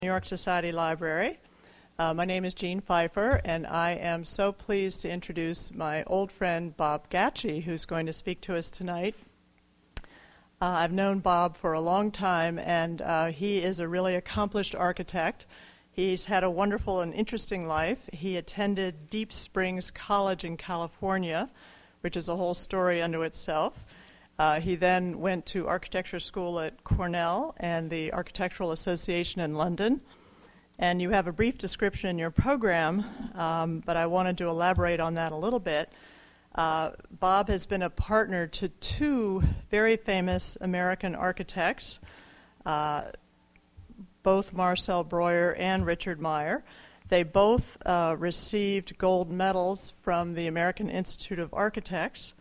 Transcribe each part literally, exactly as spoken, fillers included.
New York Society Library. Uh, my name is Jean Pfeiffer, and I am so pleased to introduce my old friend Bob Gatchie, who's going to speak to us tonight. Uh, I've known Bob for a long time, and uh, he is a really accomplished architect. He's had a wonderful and interesting life. He attended Deep Springs College in California, which is a whole story unto itself. Uh, he then went to architecture school at Cornell and the Architectural Association in London. And you have a brief description in your program, um, but I wanted to elaborate on that a little bit. Uh, Bob has been a partner to two very famous American architects, uh, both Marcel Breuer and Richard Meyer. They both uh, received gold medals from the American Institute of Architects.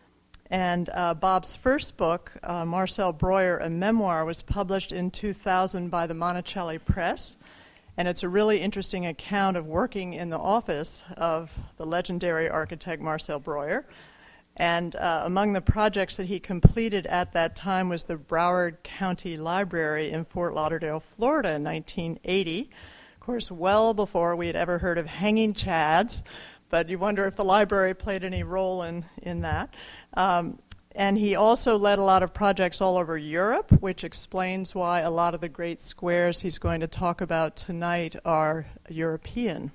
And uh, Bob's first book, uh, Marcel Breuer, a memoir, was published in two thousand by the Monticelli Press. And it's a really interesting account of working in the office of the legendary architect Marcel Breuer. And uh, among the projects that he completed at that time was the Broward County Library in Fort Lauderdale, Florida in nineteen eighty. Of course, well before we had ever heard of hanging chads, but you wonder if the library played any role in, in that. Um, and he also led a lot of projects all over Europe, which explains why a lot of the great squares he's going to talk about tonight are European.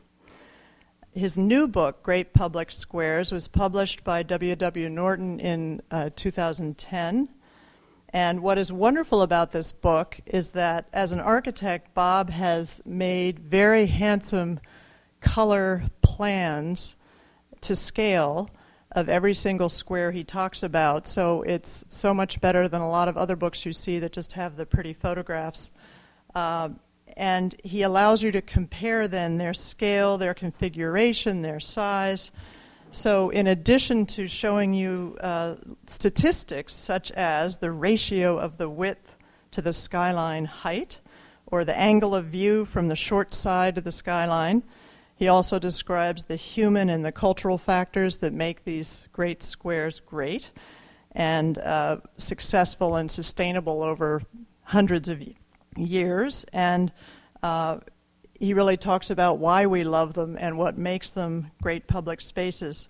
His new book, Great Public Squares, was published by W W Norton in uh, two thousand ten. And what is wonderful about this book is that as an architect, Bob has made very handsome color plans to scale of every single square he talks about. So it's so much better than a lot of other books you see that just have the pretty photographs. Uh, and he allows you to compare then their scale, their configuration, their size. So in addition to showing you uh, statistics such as the ratio of the width to the skyline height or the angle of view from the short side of the skyline, he also describes the human and the cultural factors that make these great squares great and uh, successful and sustainable over hundreds of years. And uh, he really talks about why we love them and what makes them great public spaces.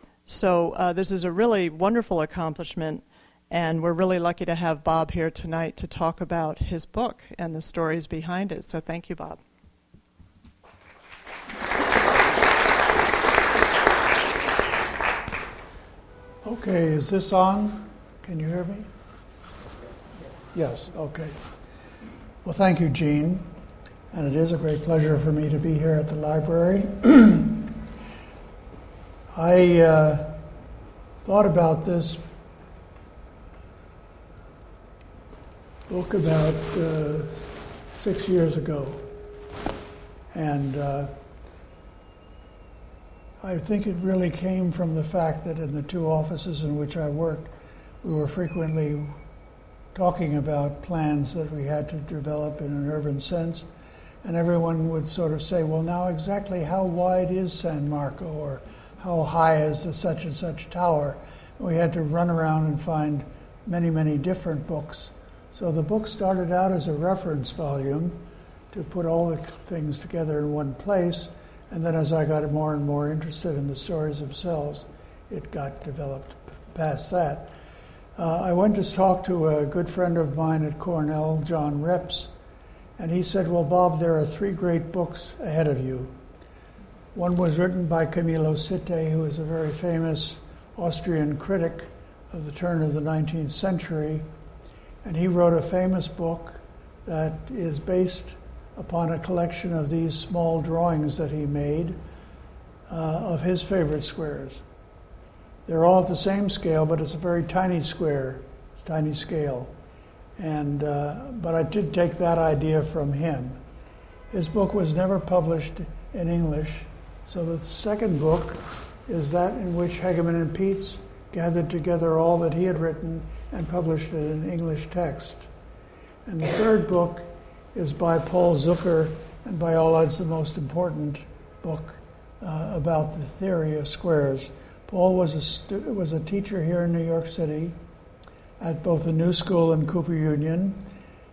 So uh, this is a really wonderful accomplishment, and we're really lucky to have Bob here tonight to talk about his book and the stories behind it. So thank you, Bob. Okay, is this on? Can you hear me? Yes, okay. Well, thank you, Jean. And it is a great pleasure for me to be here at the library. I uh, thought about this book about uh, six years ago. And uh, I think it really came from the fact that in the two offices in which I worked, we were frequently talking about plans that we had to develop in an urban sense, and everyone would sort of say, well, now exactly how wide is San Marco, or how high is the such and such tower? And we had to run around and find many, many different books. So the book started out as a reference volume to put all the things together in one place. And then as I got more and more interested in the stories themselves, it got developed past that. Uh, I went to talk to a good friend of mine at Cornell, John Reps, and he said, well, Bob, there are three great books ahead of you. One was written by Camillo Sitte, who is a very famous Austrian critic of the turn of the nineteenth century, and he wrote a famous book that is based upon a collection of these small drawings that he made uh, of his favorite squares. They're all at the same scale, but it's a very tiny square, it's a tiny scale. And uh, but I did take that idea from him. His book was never published in English, so the second book is that in which Hegeman and Pietz gathered together all that he had written and published it in English text. And the third book is by Paul Zucker, and by all odds the most important book uh, about the theory of squares. Paul was a stu- was a teacher here in New York City at both the New School and Cooper Union,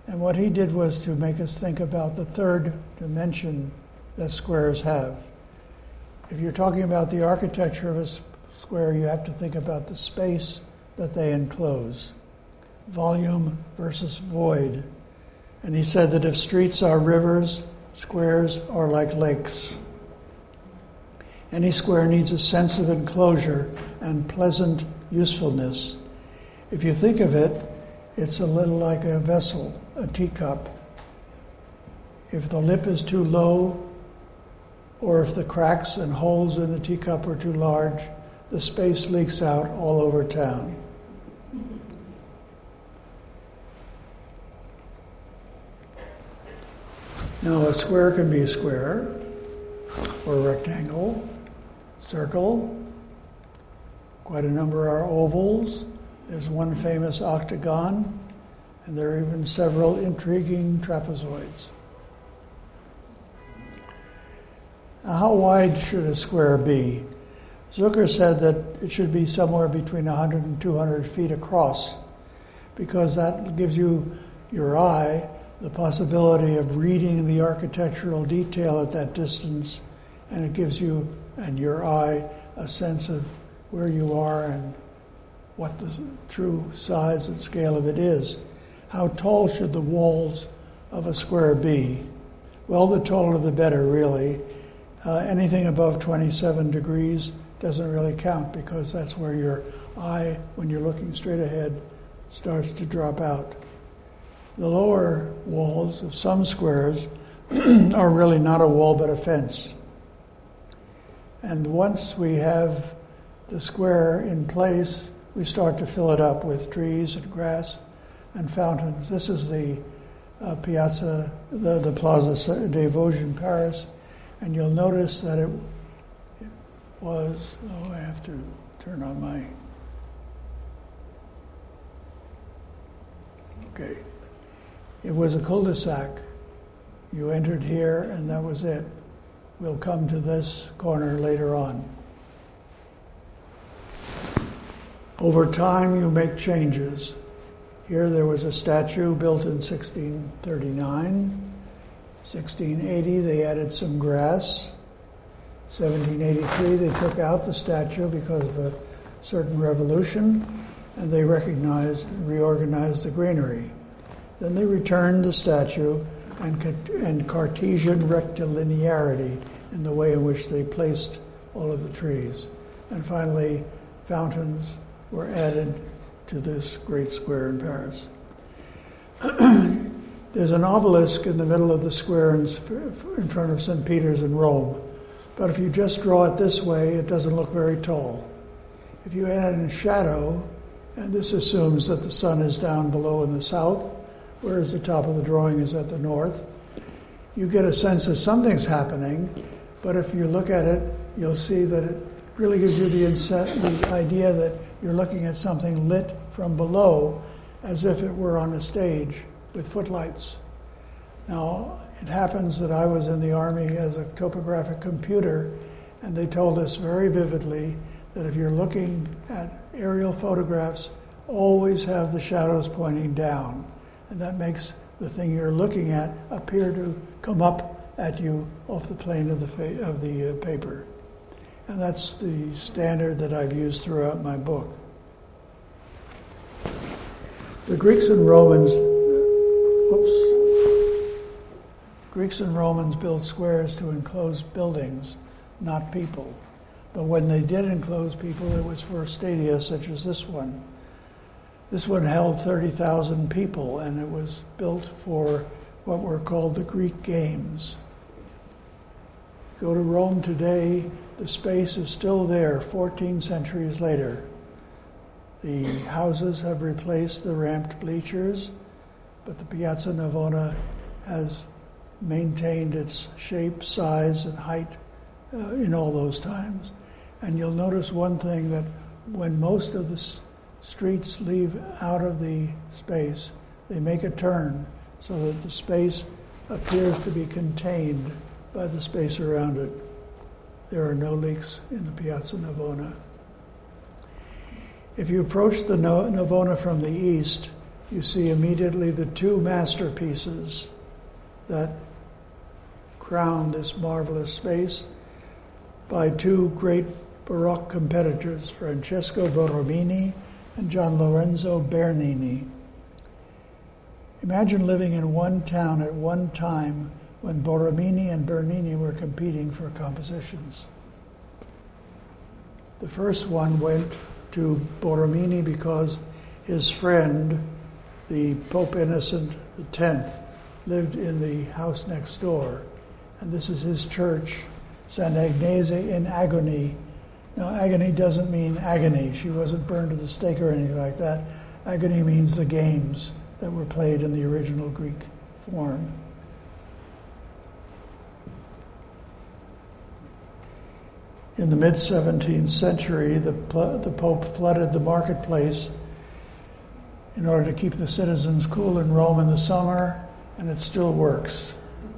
And what he did was to make us think about the third dimension that squares have. If you're talking about the architecture of a square, you have to think about the space that they enclose. Volume versus void. And he said that if streets are rivers, squares are like lakes. Any square needs a sense of enclosure and pleasant usefulness. If you think of it, it's a little like a vessel, a teacup. If the lip is too low, or if the cracks and holes in the teacup are too large, the space leaks out all over town. Now, a square can be a square, or a rectangle, circle. Quite a number are ovals. There's one famous octagon, and there are even several intriguing trapezoids. Now, how wide should a square be? Zucker said that it should be somewhere between one hundred and two hundred feet across, because that gives you, your eye, the possibility of reading the architectural detail at that distance, and it gives you and your eye a sense of where you are and what the true size and scale of it is. How tall should the walls of a square be? Well, the taller the better, really. Uh, anything above twenty-seven degrees doesn't really count, because that's where your eye, when you're looking straight ahead, starts to drop out. The lower walls of some squares are really not a wall but a fence. And once we have the square in place, we start to fill it up with trees and grass and fountains. This is the uh, Piazza, the, the Plaza des Vosges in Paris, and you'll notice that it, it was, oh, I have to turn on my, okay. It was a cul-de-sac. You entered here, and that was it. We'll come to this corner later on. Over time, you make changes. Here there was a statue built in sixteen thirty-nine. sixteen eighty, they added some grass. seventeen eighty-three, they took out the statue because of a certain revolution, and they recognized, reorganized the greenery. Then they returned the statue and, and Cartesian rectilinearity in the way in which they placed all of the trees. And finally, fountains were added to this great square in Paris. There's an obelisk in the middle of the square in, in front of Saint Peter's in Rome. But if you just draw it this way, it doesn't look very tall. If you add in shadow, and this assumes that the sun is down below in the south, whereas the top of the drawing is at the north, you get a sense that something's happening, but if you look at it, you'll see that it really gives you the, inset, the idea that you're looking at something lit from below as if it were on a stage with footlights. Now, it happens that I was in the Army as a topographic computer, and they told us very vividly that if you're looking at aerial photographs, always have the shadows pointing down. And that makes the thing you're looking at appear to come up at you off the plane of the fa- of the uh, paper. And that's the standard that I've used throughout my book. The Greeks and Romans, uh, whoops, Greeks and Romans built squares to enclose buildings, not people. But when they did enclose people, it was for stadia such as this one. This one held thirty thousand people, and it was built for what were called the Greek Games. Go to Rome today, the space is still there fourteen centuries later. The houses have replaced the ramped bleachers, but the Piazza Navona has maintained its shape, size, and height uh, in all those times. And you'll notice one thing, that when most of the s- streets leave out of the space, they make a turn so that the space appears to be contained by the space around it. There are no leaks in the Piazza Navona. If you approach the Navona from the east, you see immediately the two masterpieces that crown this marvelous space by two great Baroque competitors, Francesco Borromini and Gian Lorenzo Bernini. Imagine living in one town at one time when Borromini and Bernini were competing for compositions. The first one went to Borromini because his friend, the Pope Innocent the tenth, lived in the house next door. And this is his church, Sant'Agnese in Agony. Now, agony doesn't mean agony. She wasn't burned to the stake or anything like that. Agony means the games that were played in the original Greek form. In the mid-seventeenth century, the, the Pope flooded the marketplace in order to keep the citizens cool in Rome in the summer, and it still works.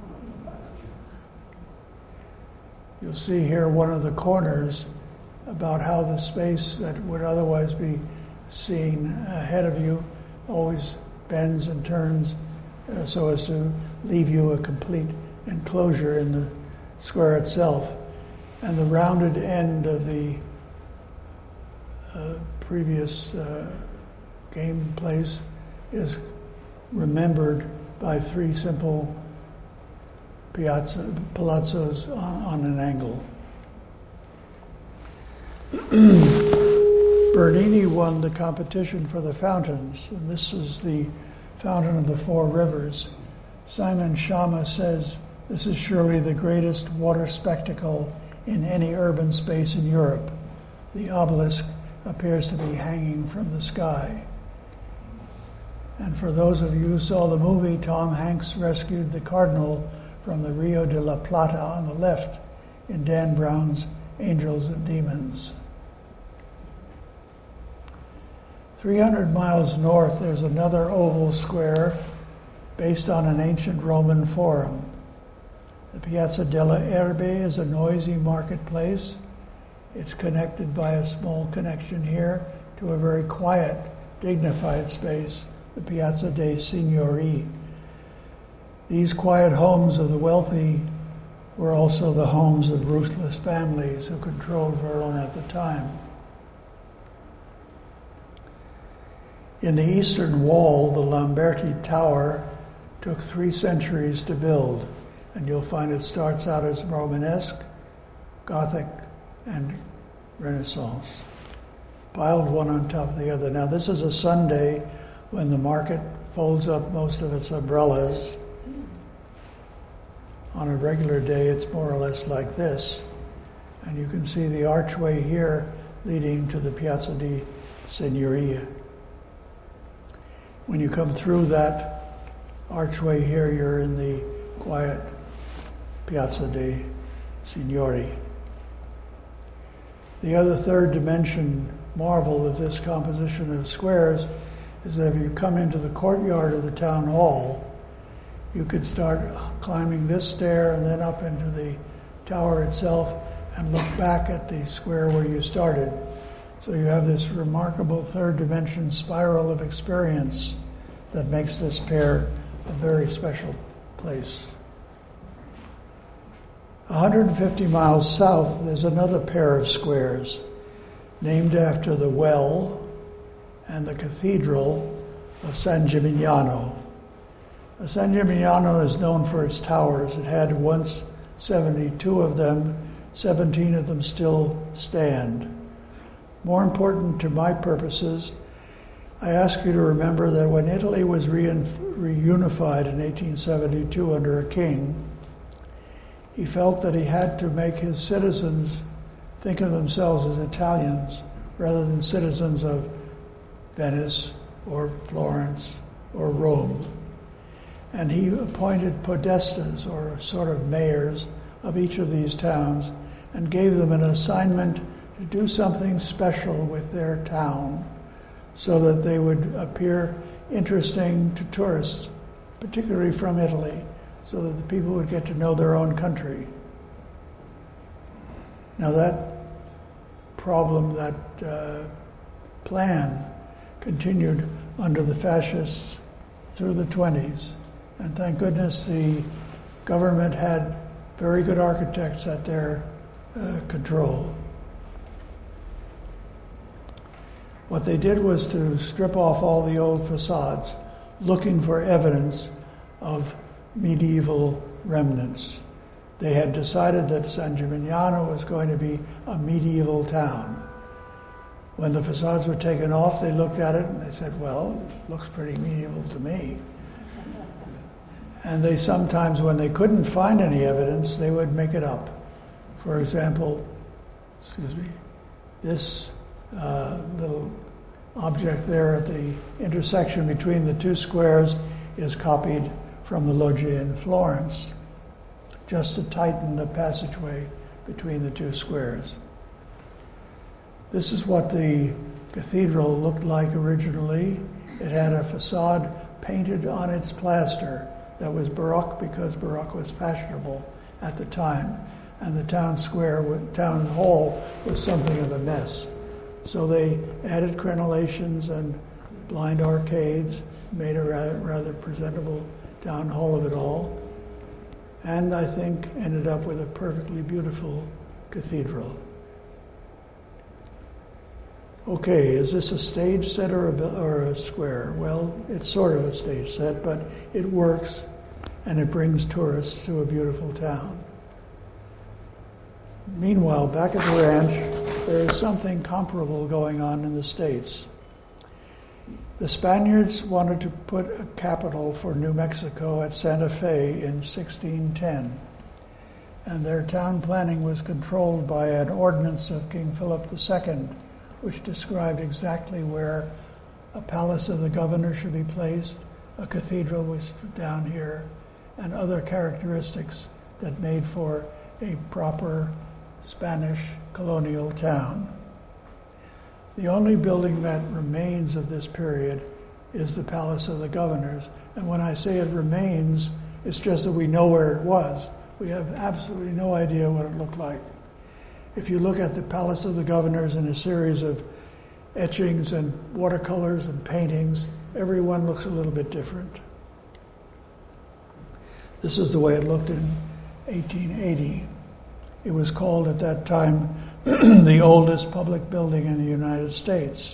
You'll see here one of the corners about how the space that would otherwise be seen ahead of you always bends and turns uh, so as to leave you a complete enclosure in the square itself. And the rounded end of the uh, previous uh, game place is remembered by three simple piazza, palazzos on, on an angle. Bernini won the competition for the fountains, and this is the Fountain of the Four Rivers. Simon Schama says this is surely the greatest water spectacle in any urban space in Europe. The obelisk appears to be hanging from the sky. And for those of you who saw the movie, Tom Hanks rescued the Cardinal from the Rio de la Plata on the left in Dan Brown's Angels and Demons. three hundred miles north, there's another oval square based on an ancient Roman forum. The Piazza della Erbe is a noisy marketplace. It's connected by a small connection here to a very quiet, dignified space, the Piazza dei Signori. These quiet homes of the wealthy were also the homes of ruthless families who controlled Verona at the time. In the eastern wall, the Lamberti Tower took three centuries to build, and you'll find it starts out as Romanesque, Gothic, and Renaissance, piled one on top of the other. Now, this is a Sunday when the market folds up most of its umbrellas. On a regular day, it's more or less like this. And you can see the archway here leading to the Piazza di Signoria. When you come through that archway here, you're in the quiet Piazza dei Signori. The other third dimension marvel of this composition of squares is that if you come into the courtyard of the town hall, you could start climbing this stair and then up into the tower itself and look back at the square where you started. So you have this remarkable third dimension spiral of experience that makes this pair a very special place. one hundred fifty miles south, there's another pair of squares named after the well and the cathedral of San Gimignano. San Gimignano is known for its towers. It had once seventy-two of them. seventeen of them still stand. More important to my purposes, I ask you to remember that when Italy was reun- reunified in eighteen seventy-two under a king, he felt that he had to make his citizens think of themselves as Italians rather than citizens of Venice or Florence or Rome. And he appointed podestas, or sort of mayors, of each of these towns and gave them an assignment to do something special with their town so that they would appear interesting to tourists, particularly from Italy, so that the people would get to know their own country. Now that problem, that uh, plan, continued under the fascists through the twenties. And thank goodness the government had very good architects at their uh, control. What they did was to strip off all the old facades, looking for evidence of medieval remnants. They had decided that San Gimignano was going to be a medieval town. When the facades were taken off, they looked at it and they said, well, it looks pretty medieval to me. And they sometimes, when they couldn't find any evidence, they would make it up. For example, excuse me, this uh, little object there at the intersection between the two squares is copied from the Loggia in Florence, just to tighten the passageway between the two squares. This is what the cathedral looked like originally. It had a facade painted on its plaster that was Baroque because Baroque was fashionable at the time, and the town square, town hall was something of a mess. So they added crenellations and blind arcades, made a rather, rather presentable town hall of it all, and I think ended up with a perfectly beautiful cathedral. Okay, is this a stage set or a, or a square? Well, it's sort of a stage set, but it works and it brings tourists to a beautiful town. Meanwhile, back at the ranch, there is something comparable going on in the States. The Spaniards wanted to put a capital for New Mexico at Santa Fe in sixteen ten, and their town planning was controlled by an ordinance of King Philip the Second, which described exactly where a palace of the governor should be placed, a cathedral was down here, and other characteristics that made for a proper Spanish colonial town. The only building that remains of this period is the Palace of the Governors. And when I say it remains, it's just that we know where it was. We have absolutely no idea what it looked like. If you look at the Palace of the Governors in a series of etchings and watercolors and paintings, every one looks a little bit different. This is the way it looked in eighteen eighty. It was called at that time the oldest public building in the United States.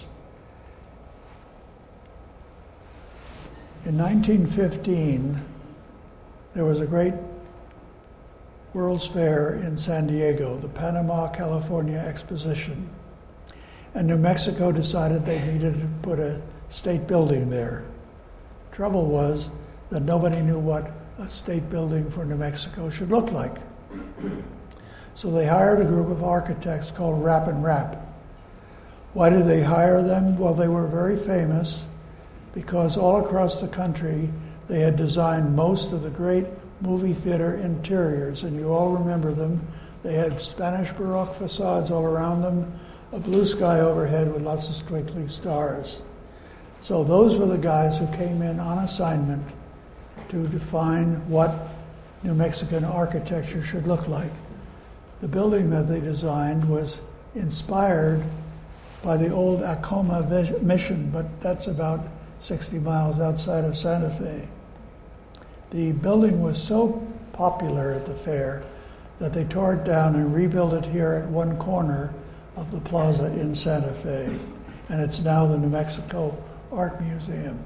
In nineteen fifteen, there was a great World's Fair in San Diego, the Panama, California Exposition. And New Mexico decided they needed to put a state building there. Trouble was that nobody knew what a state building for New Mexico should look like. So they hired a group of architects called Rapp and Rapp. Why did they hire them? Well, they were very famous because all across the country they had designed most of the great movie theater interiors, and you all remember them. They had Spanish Baroque facades all around them, a blue sky overhead with lots of twinkling stars. So those were the guys who came in on assignment to define what New Mexican architecture should look like. The building that they designed was inspired by the old Acoma Mission, but that's about sixty miles outside of Santa Fe. The building was so popular at the fair that they tore it down and rebuilt it here at one corner of the plaza in Santa Fe, and it's now the New Mexico Art Museum.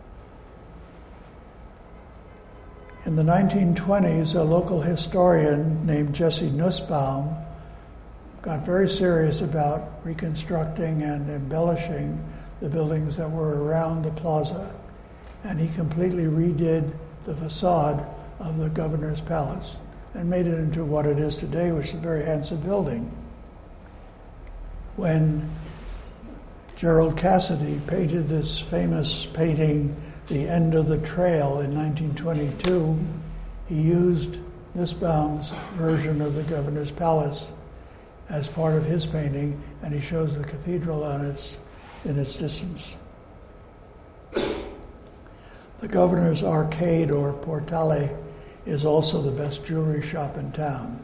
In the nineteen twenties, a local historian named Jesse Nussbaum got very serious about reconstructing and embellishing the buildings that were around the plaza, and he completely redid the facade of the governor's palace and made it into what it is today, which is a very handsome building. When Gerald Cassidy painted this famous painting, The End of the Trail, in nineteen twenty-two, he used Nussbaum's version of the governor's palace as part of his painting, and he shows the cathedral on its, in its distance. The Governor's Arcade, or Portale, is also the best jewelry shop in town.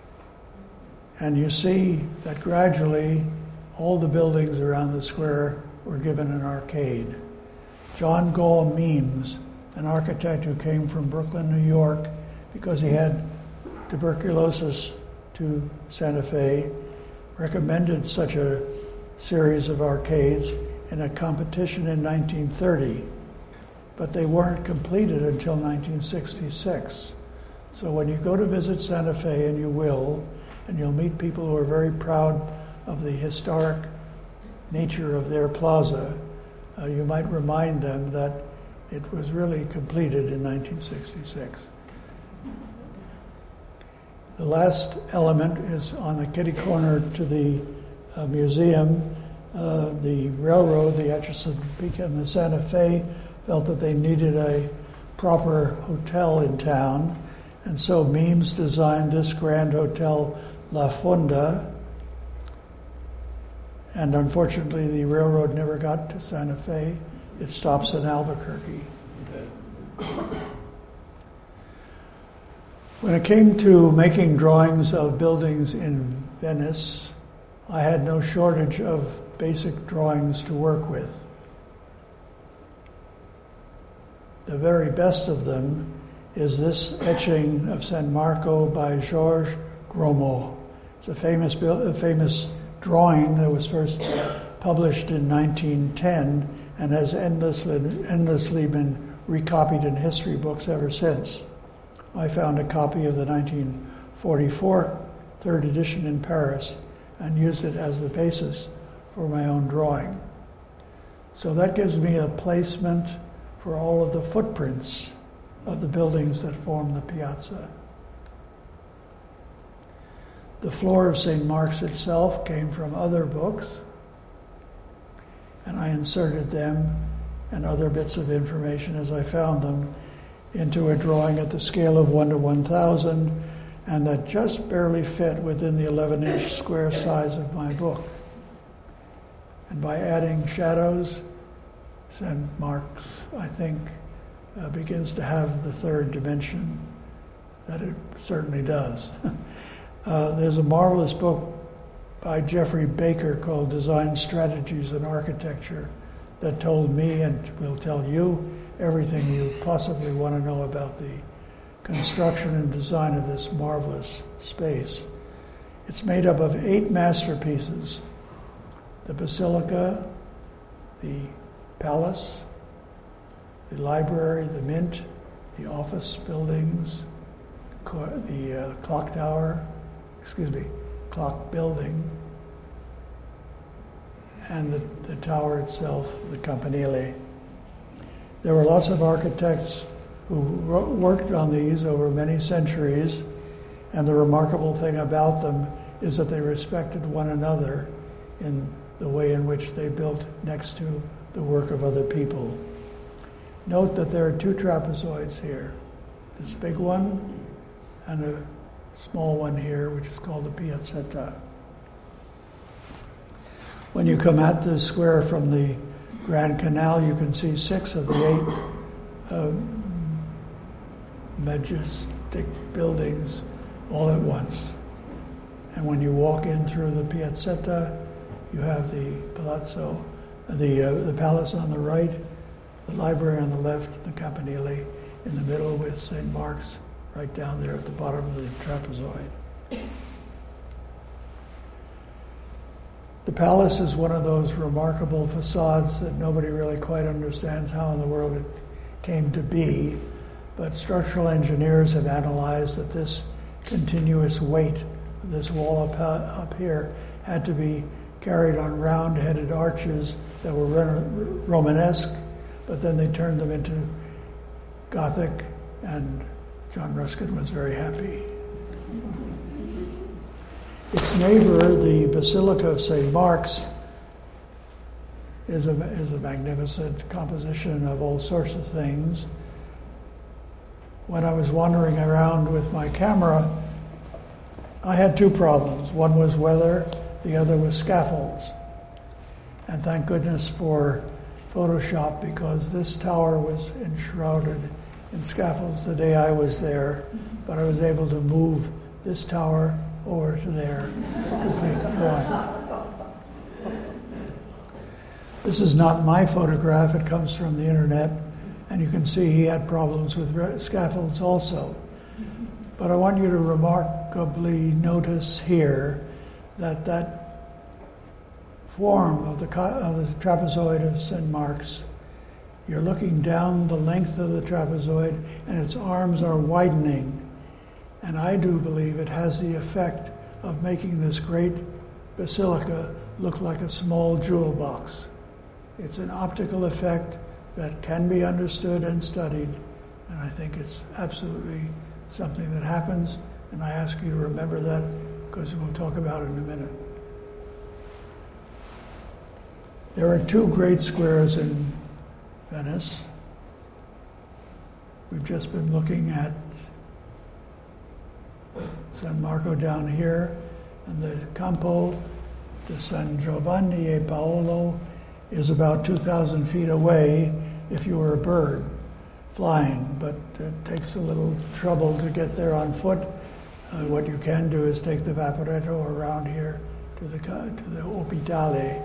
And you see that gradually all the buildings around the square were given an arcade. John Gall Meems, an architect who came from Brooklyn, New York, because he had tuberculosis to Santa Fe, recommended such a series of arcades in a competition in nineteen thirty, but they weren't completed until nineteen sixty-six. So when you go to visit Santa Fe, and you will, and you'll meet people who are very proud of the historic nature of their plaza, uh, you might remind them that it was really completed in nineteen sixty-six. The last element is on the kitty corner to the uh, museum. Uh, the railroad, the Atchison Topeka and the Santa Fe, felt that they needed a proper hotel in town, and so Meems designed this grand hotel, La Fonda, and unfortunately the railroad never got to Santa Fe. It stops in Albuquerque. When it came to making drawings of buildings in Venice, I had no shortage of basic drawings to work with. The very best of them is this etching of San Marco by Georges Gromeau. It's a famous, a famous drawing that was first published in nineteen ten and has endlessly, endlessly been recopied in history books ever since. I found a copy of the nineteen forty-four third edition in Paris and used it as the basis for my own drawing. So that gives me a placement for all of the footprints of the buildings that form the piazza. The floor of Saint Mark's itself came from other books, and I inserted them and other bits of information as I found them into a drawing at the scale of one to one thousand, and that just barely fit within the eleven inch square size of my book. And by adding shadows, Saint Mark's, I think, uh, begins to have the third dimension that it certainly does. uh, there's a marvelous book by Jeffrey Baker called Design Strategies in Architecture that told me, and will tell you, everything you possibly want to know about the construction and design of this marvelous space. It's made up of eight masterpieces: the Basilica, the Palace, the Library, the Mint, the office buildings, the uh, clock tower, excuse me, clock building, and the, the tower itself, the Campanile. There were lots of architects who wrote, worked on these over many centuries, and the remarkable thing about them is that they respected one another in the way in which they built next to the work of other people. Note that there are two trapezoids here, this big one and a small one here, which is called the Piazzetta. When you come at the square from the Grand Canal, you can see six of the eight uh, majestic buildings all at once. And when you walk in through the Piazzetta, you have the Palazzo, the uh, the palace on the right, the library on the left, the Campanile in the middle, with Saint Mark's right down there at the bottom of the trapezoid. The palace is one of those remarkable facades that nobody really quite understands how in the world it came to be, but structural engineers have analyzed that this continuous weight of this wall up, up here had to be carried on round-headed arches that were Romanesque, but then they turned them into Gothic, and John Ruskin was very happy. Its neighbor, the Basilica of Saint Mark's, is a, is a magnificent composition of all sorts of things. When I was wandering around with my camera, I had two problems. One was weather, the other was scaffolds. And thank goodness for Photoshop, because this tower was enshrouded in scaffolds the day I was there, but I was able to move this tower over to there to complete the drawing. This is not my photograph. It comes from the internet. And you can see he had problems with re- scaffolds also. But I want you to remarkably notice here that that form of the, co- of the trapezoid of Saint Mark's, you're looking down the length of the trapezoid and its arms are widening. And I do believe it has the effect of making this great basilica look like a small jewel box. It's an optical effect that can be understood and studied, and I think it's absolutely something that happens, and I ask you to remember that because we'll talk about it in a minute. There are two great squares in Venice. We've just been looking at San Marco down here, and the Campo de San Giovanni e Paolo is about two thousand feet away if you were a bird flying, but it takes a little trouble to get there on foot. Uh, what you can do is take the Vaporetto around here to the to the Ospitale.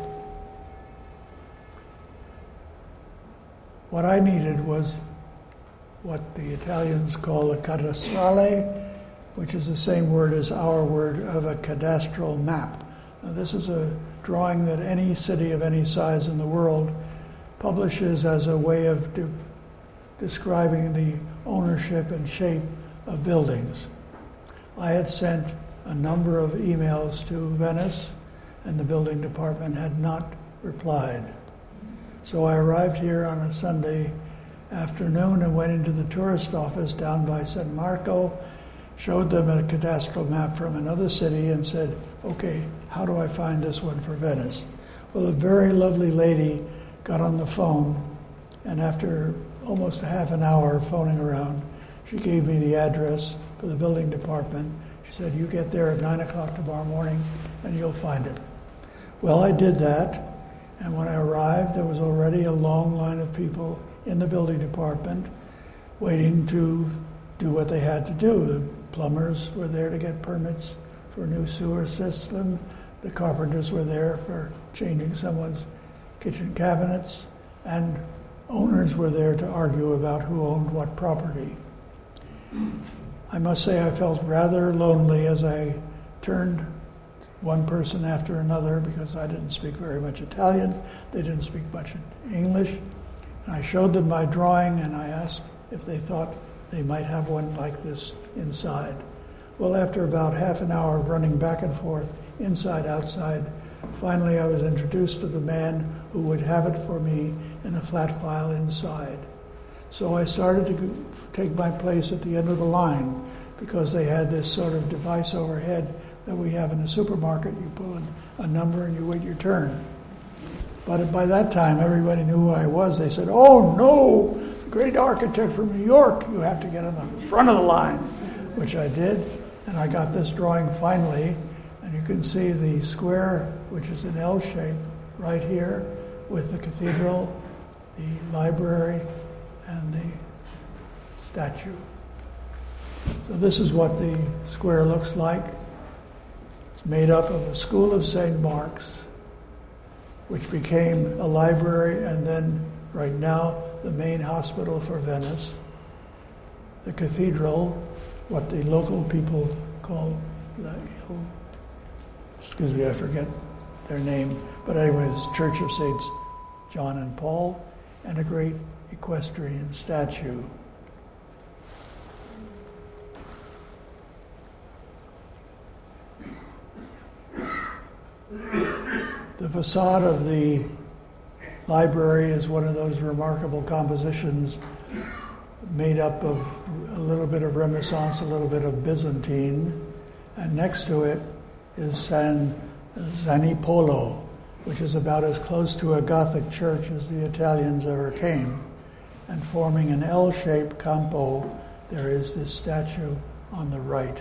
What I needed was what the Italians call a cadastrale, which is the same word as our word of a cadastral map. Now, this is a drawing that any city of any size in the world publishes as a way of de- describing the ownership and shape of buildings. I had sent a number of emails to Venice, and the building department had not replied. So I arrived here on a Sunday afternoon and went into the tourist office down by San Marco, showed them a cadastral map from another city and said, okay, how do I find this one for Venice? Well, a very lovely lady got on the phone, and after almost a half an hour phoning around, she gave me the address for the building department. She said, you get there at nine o'clock tomorrow morning and you'll find it. Well, I did that, and when I arrived, there was already a long line of people in the building department waiting to do what they had to do. The plumbers were there to get permits for a new sewer system. The carpenters were there for changing someone's kitchen cabinets, and owners were there to argue about who owned what property. I must say I felt rather lonely as I turned one person after another because I didn't speak very much Italian, they didn't speak much English. And I showed them my drawing and I asked if they thought they might have one like this inside. Well, after about half an hour of running back and forth, inside, outside, finally I was introduced to the man who would have it for me in a flat file inside. So I started to take my place at the end of the line because they had this sort of device overhead that we have in a supermarket. You pull in a number and you wait your turn. But by that time, everybody knew who I was. They said, oh no, the great architect from New York, you have to get in the front of the line, which I did. And I got this drawing finally, and you can see the square, which is an L shape right here with the cathedral, the library, and the statue. So this is what the square looks like. It's made up of the School of Saint Mark's, which became a library, and then right now the main hospital for Venice. The cathedral, what the local people call, excuse me, I forget their name, but anyways, Church of Saints John and Paul, and a great equestrian statue. The facade of the library is one of those remarkable compositions made up of a little bit of Renaissance, a little bit of Byzantine, and next to it is San Zanipolo, which is about as close to a Gothic church as the Italians ever came. And forming an L-shaped campo, there is this statue on the right.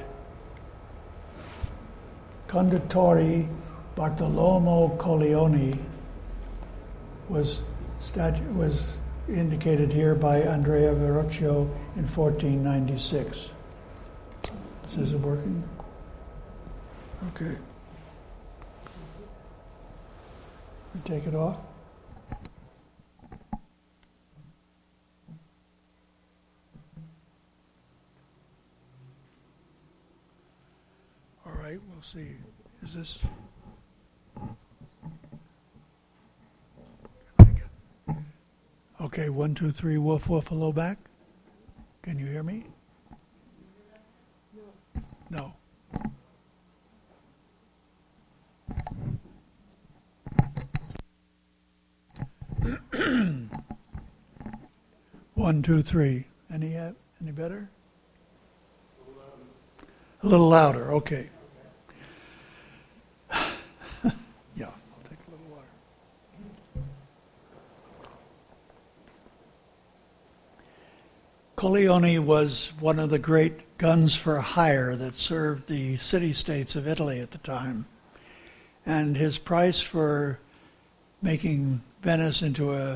Condottiere Bartolomeo Colleoni was statu- was indicated here by Andrea Verrocchio in fourteen ninety-six. This isn't working? Okay. You take it off? right, we'll see. Is this... Okay, one, two, three, woof, woof, hello back. Can you hear me? No. One, two, three. Any uh, any better? A little louder, okay. Yeah, I'll take a little water. Colleone was one of the great guns for hire that served the city-states of Italy at the time. And his price for making Venice into a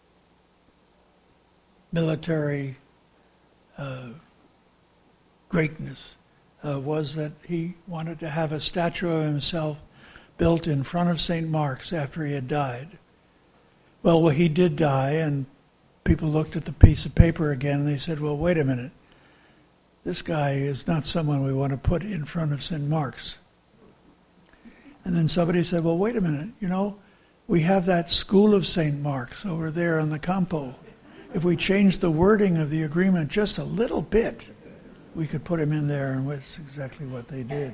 military uh, greatness uh, was that he wanted to have a statue of himself built in front of Saint Mark's after he had died. Well, well, he did die, and people looked at the piece of paper again, and they said, well, wait a minute. This guy is not someone we want to put in front of Saint Mark's. And then somebody said, well, wait a minute. You know, we have that school of Saint Mark's over there on the Campo. If we change the wording of the agreement just a little bit, we could put him in there, and that's exactly what they did.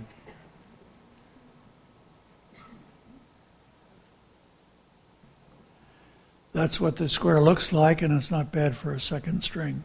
That's what the square looks like, and it's not bad for a second string.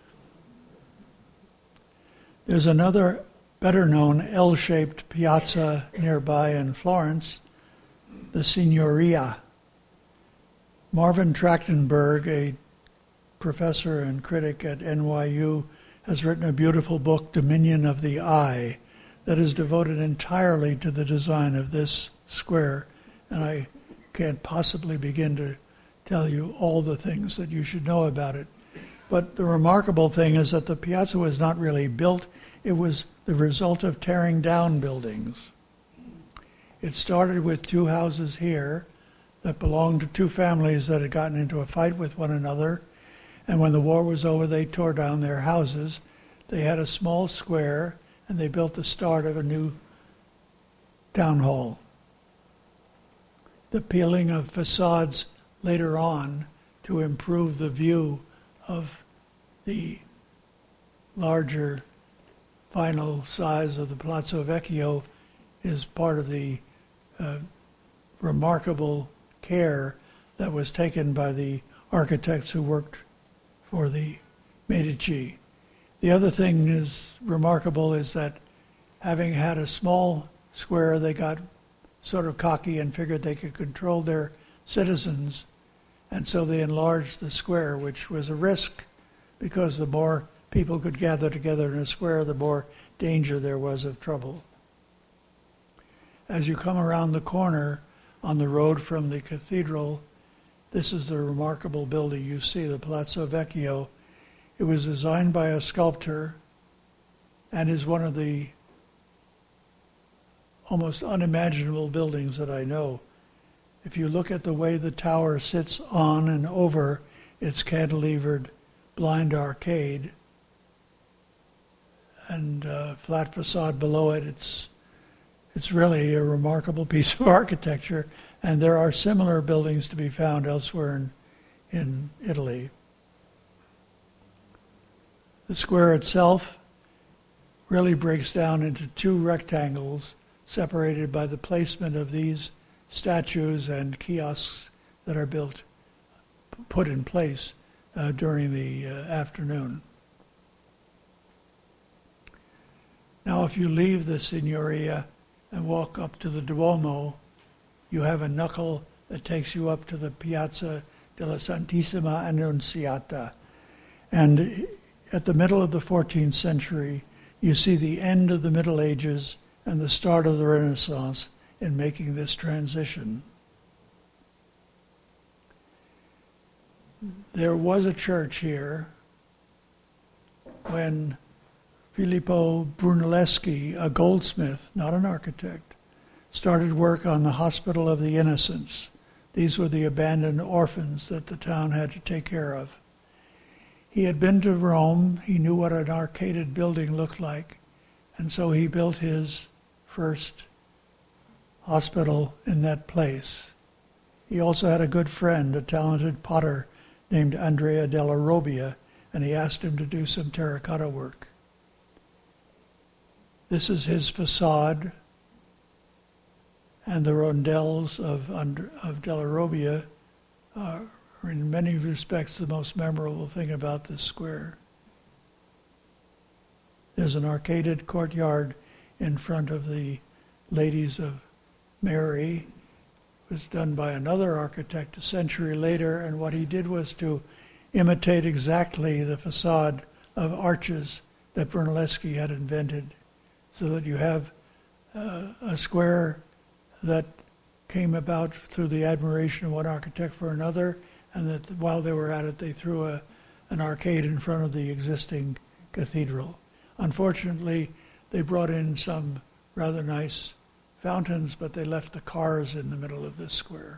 There's another better-known L-shaped piazza nearby in Florence, the Signoria. Marvin Trachtenberg, a professor and critic at N Y U, has written a beautiful book, Dominion of the Eye, that is devoted entirely to the design of this square, and I can't possibly begin to tell you all the things that you should know about it. But the remarkable thing is that the piazza was not really built, it was the result of tearing down buildings. It started with two houses here that belonged to two families that had gotten into a fight with one another, and when the war was over, they tore down their houses. They had a small square, and they built the start of a new town hall. The peeling of facades later on to improve the view of the larger final size of the Palazzo Vecchio is part of the uh, remarkable care that was taken by the architects who worked for the Medici. The other thing is remarkable is that having had a small square, they got sort of cocky and figured they could control their citizens, and so they enlarged the square, which was a risk because the more people could gather together in a square, the more danger there was of trouble. As you come around the corner on the road from the cathedral, this is the remarkable building you see, the Palazzo Vecchio. It was designed by a sculptor and is one of the almost unimaginable buildings that I know. If you look at the way the tower sits on and over its cantilevered blind arcade and uh, flat facade below it, it's it's really a remarkable piece of architecture, and there are similar buildings to be found elsewhere in, in Italy. The square itself really breaks down into two rectangles separated by the placement of these statues and kiosks that are built, put in place uh, during the uh, afternoon. Now, if you leave the Signoria and walk up to the Duomo, you have a knuckle that takes you up to the Piazza della Santissima Annunziata. And at the middle of the fourteenth century, you see the end of the Middle Ages and the start of the Renaissance in making this transition. There was a church here when Filippo Brunelleschi, a goldsmith, not an architect, started work on the Hospital of the Innocents. These were the abandoned orphans that the town had to take care of. He had been to Rome. He knew what an arcaded building looked like, and so he built his first hospital in that place. He also had a good friend, a talented potter named Andrea della Robbia, and he asked him to do some terracotta work. This is his facade, and the rondels of, of della Robbia are in many respects the most memorable thing about this square. There's an arcaded courtyard in front of the Ladies of Mary. It was done by another architect a century later, and what he did was to imitate exactly the facade of arches that Brunelleschi had invented, so that you have uh, a square that came about through the admiration of one architect for another, and that while they were at it, they threw a, an arcade in front of the existing cathedral. Unfortunately, they brought in some rather nice fountains, but they left the cars in the middle of this square.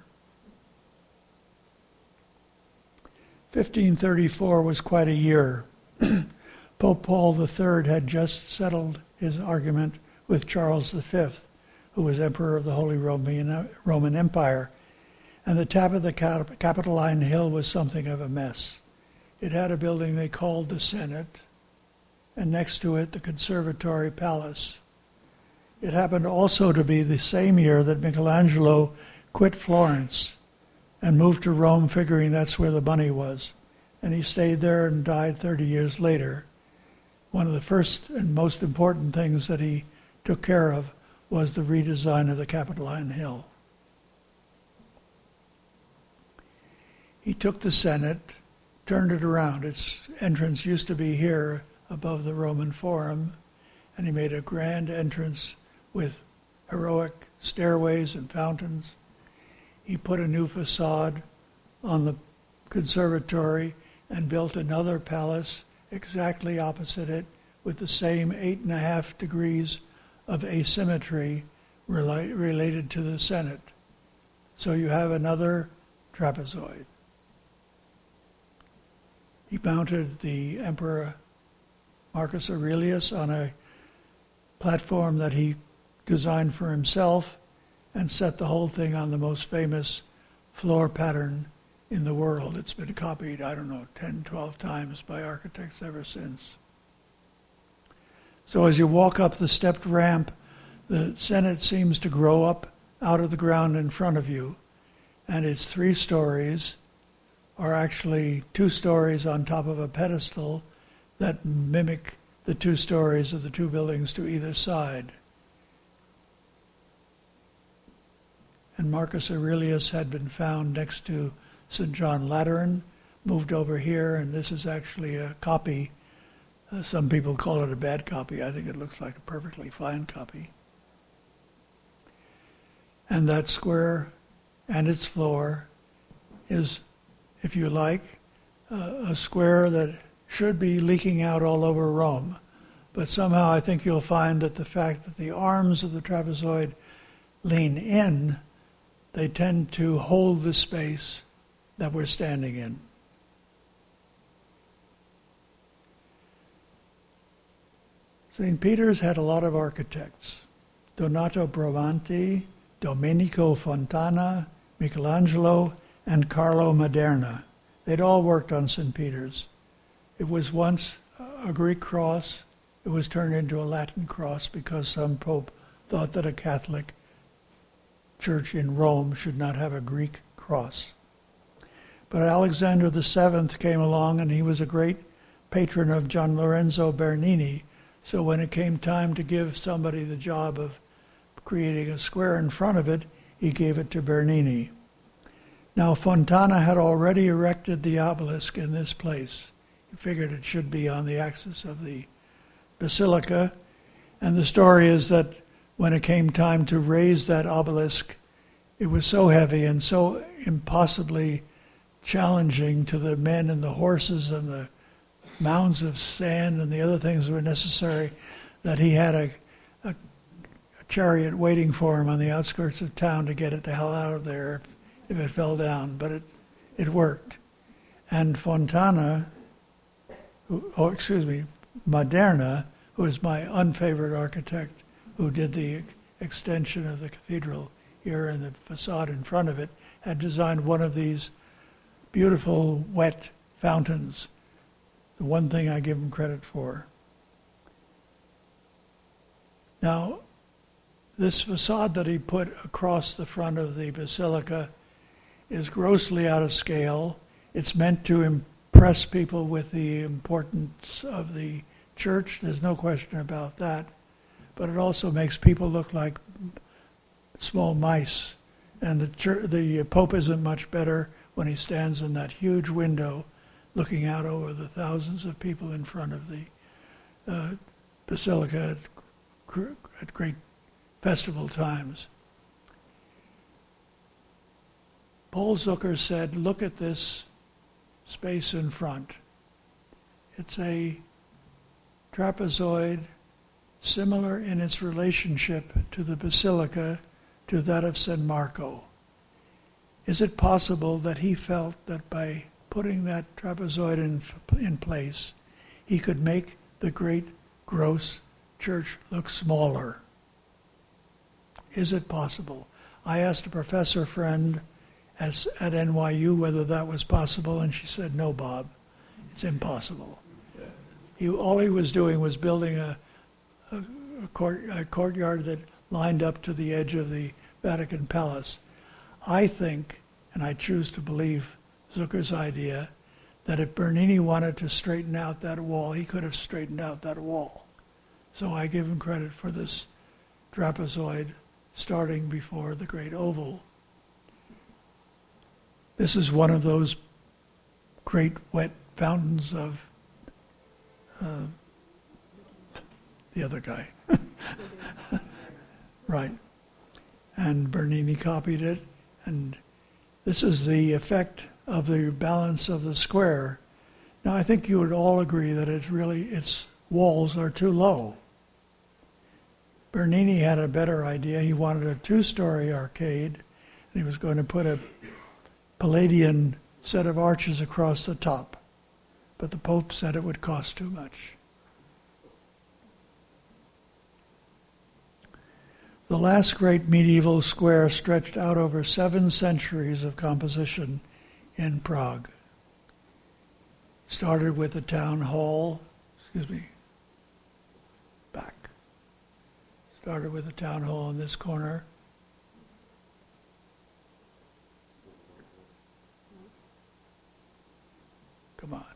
fifteen thirty-four was quite a year. Pope Paul the Third had just settled his argument with Charles the Fifth, who was Emperor of the Holy Roman, Roman Empire, and the top of the Cap- Capitoline Hill was something of a mess. It had a building they called the Senate, and next to it the Conservatory Palace. It happened also to be the same year that Michelangelo quit Florence and moved to Rome, figuring that's where the money was. And he stayed there and died thirty years later. One of the first and most important things that he took care of was the redesign of the Capitoline Hill. He took the Senate, turned it around. Its entrance used to be here above the Roman Forum, and he made a grand entrance with heroic stairways and fountains. He put a new facade on the conservatory and built another palace exactly opposite it with the same eight and a half degrees of asymmetry rela- related to the Senate. So you have another trapezoid. He mounted the Emperor Marcus Aurelius on a platform that he designed for himself and set the whole thing on the most famous floor pattern in the world. It's been copied, I don't know, ten, twelve times by architects ever since. So as you walk up the stepped ramp, the Senate seems to grow up out of the ground in front of you, and its three stories are actually two stories on top of a pedestal that mimic the two stories of the two buildings to either side. And Marcus Aurelius had been found next to Saint John Lateran, moved over here, and this is actually a copy. Uh, some people call it a bad copy. I think it looks like a perfectly fine copy. And that square and its floor is, if you like, uh, a square that should be leaking out all over Rome. But somehow I think you'll find that the fact that the arms of the trapezoid lean in, they tend to hold the space that we're standing in. Saint Peter's had a lot of architects. Donato Bramante, Domenico Fontana, Michelangelo, and Carlo Maderna. They'd all worked on Saint Peter's. It was once a Greek cross. It was turned into a Latin cross because some pope thought that a Catholic church in Rome should not have a Greek cross. But Alexander the Seventh came along, and he was a great patron of Gian Lorenzo Bernini. So when it came time to give somebody the job of creating a square in front of it, he gave it to Bernini. Now Fontana had already erected the obelisk in this place. He figured it should be on the axis of the basilica. And the story is that when it came time to raise that obelisk, it was so heavy and so impossibly challenging to the men and the horses and the mounds of sand and the other things that were necessary that he had a, a, a chariot waiting for him on the outskirts of town to get it the hell out of there if, if it fell down. But it, it worked. And Fontana, who, oh, excuse me, Maderna, who is my unfavored architect, who did the extension of the cathedral here and the facade in front of it, had designed one of these beautiful wet fountains. The one thing I give him credit for. Now, this facade that he put across the front of the basilica is grossly out of scale. It's meant to impress people with the importance of the church. There's no question about that. But it also makes people look like small mice. And the, church, the Pope isn't much better when he stands in that huge window looking out over the thousands of people in front of the uh, basilica at, at great festival times. Paul Zucker said, look at this space in front. It's a trapezoid similar in its relationship to the basilica to that of San Marco. Is it possible that he felt that by putting that trapezoid in, in place, he could make the great, gross church look smaller? Is it possible? I asked a professor friend as, at N Y U whether that was possible, and she said, no, Bob, it's impossible. He, all he was doing was building a, a, a, court, a courtyard that lined up to the edge of the Vatican Palace. I think, and I choose to believe Zucker's idea, that if Bernini wanted to straighten out that wall, he could have straightened out that wall. So I give him credit for this trapezoid starting before the great oval. This is one of those great wet fountains of uh, the other guy. Right. And Bernini copied it, and this is the effect of the balance of the square. Now, I think you would all agree that it's really, its walls are too low. Bernini had a better idea. He wanted a two-story arcade, and he was going to put a Palladian set of arches across the top. But the Pope said it would cost too much. The last great medieval square stretched out over seven centuries of composition in Prague. Started with the town hall, excuse me, back. Started with the town hall in this corner. Come on.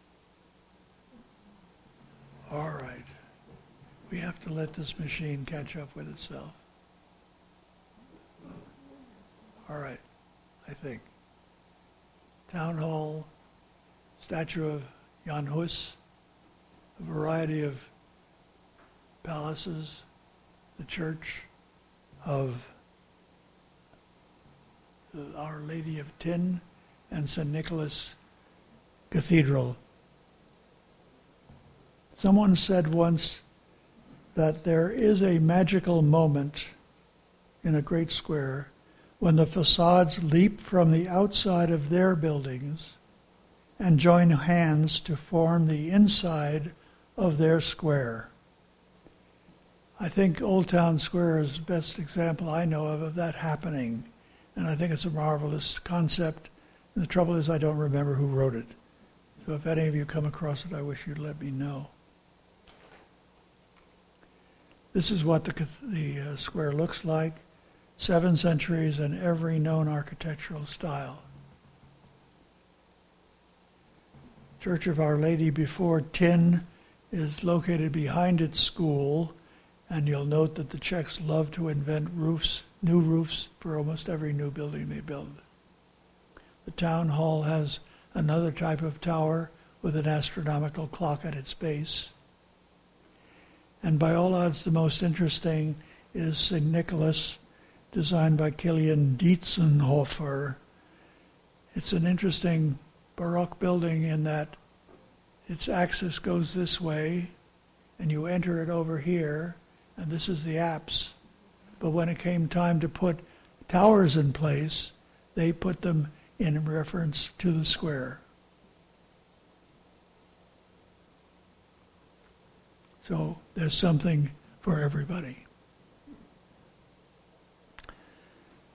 All right. We have to let this machine catch up with itself. All right, I think. Town hall, statue of Jan Hus, a variety of palaces, the church of Our Lady of Tin, and Saint Nicholas Cathedral. Someone said once that there is a magical moment in a great square when the facades leap from the outside of their buildings and join hands to form the inside of their square. I think Old Town Square is the best example I know of of that happening, and I think it's a marvelous concept. And the trouble is I don't remember who wrote it. So if any of you come across it, I wish you'd let me know. This is what the, the uh, square looks like. Seven centuries and every known architectural style. Church of Our Lady before Tin is located behind its school, and you'll note that the Czechs love to invent roofs, new roofs for almost every new building they build. The town hall has another type of tower with an astronomical clock at its base. And by all odds, the most interesting is Saint Nicholas, designed by Kilian Dietzenhofer. It's an interesting Baroque building in that its axis goes this way, and you enter it over here, and this is the apse. But when it came time to put towers in place, they put them in reference to the square. So there's something for everybody.